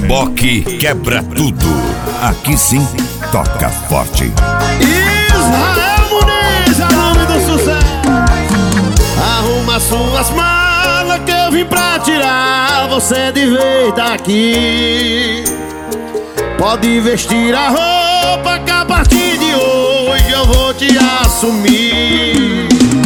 Reboque quebra tudo. Aqui sim, toca forte. Israel Muniz, é o nome do sucesso. Arruma suas malas que eu vim pra tirar você de vez daqui. Pode vestir a roupa que a partir de hoje eu vou te assumir.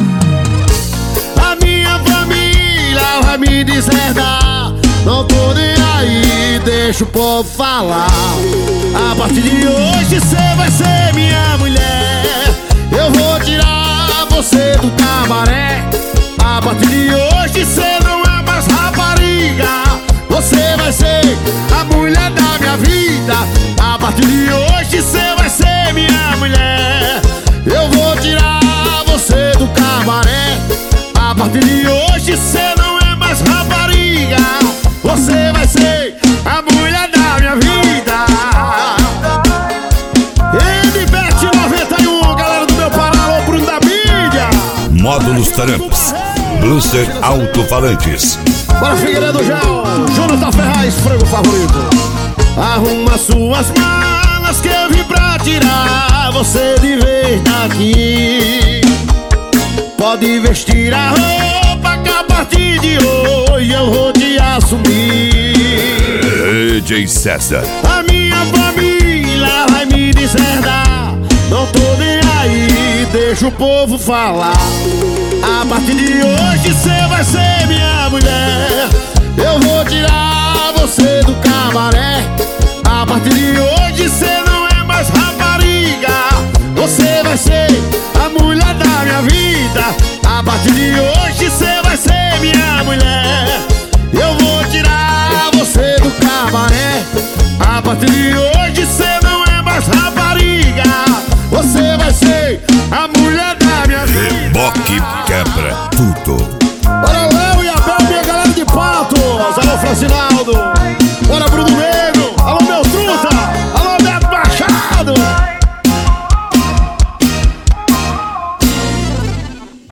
A minha família vai me deserdar, não tô nem aí, deixa o povo falar. A partir de hoje cê vai ser minha mulher. Eu vou tirar você do cabaré. A partir de hoje cê não é mais rapariga, você vai ser a mulher da minha vida. A partir de hoje cê vai ser minha mulher. Eu vou tirar você do cabaré. A partir de hoje cê não é mais rapariga, você vai ser a mulher da minha vida. NBET 91, galera do meu Pará, alô Bruno da mídia. Módulos Tramps, Bluster Alto-Falantes. Bora Figueiredo Gel, Jonathan Ferraz, frango favorito. Arruma suas malas que eu vim pra tirar você de vez daqui. Pode vestir a roupa que a partir de hoje eu vou te assumir. DJ César. A minha família vai me deserdar, não tô nem aí, deixa o povo falar. A partir de hoje cê vai ser minha mulher. Eu vou tirar você do cabaré. A partir de hoje cê não é mais rapariga, você vai ser a mulher da minha vida. A partir de hoje cê vai ser minha mulher. Eu vou tirar você do cabaré. A partir de hoje cê não é mais rapariga, você vai ser a mulher da minha vida. Reboque quebra tudo.